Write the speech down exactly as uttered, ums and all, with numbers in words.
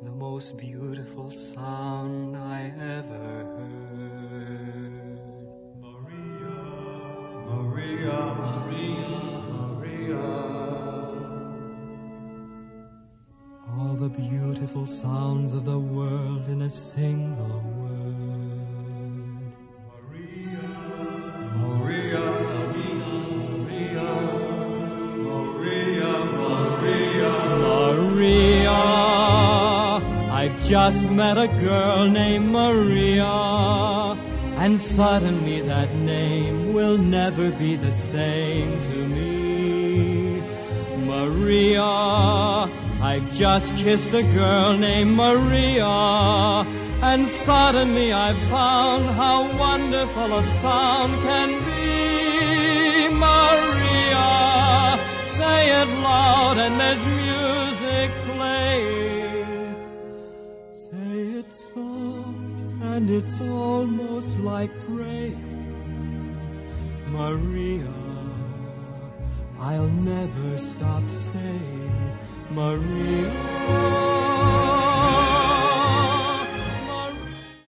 the most beautiful sound I ever heard. Maria, Maria, Maria, Maria. All the beautiful sounds of the world in a single word. Maria, Maria, Maria, Maria, Maria, Maria. I've just met a girl named Maria, and suddenly that name will never be the same to me. Maria, I've just kissed a girl named Maria, and suddenly I've found how wonderful a sound can be. Maria, say it loud and there's music playing. Say it soft and it's almost like praying. Maria, I'll never stop saying Maria.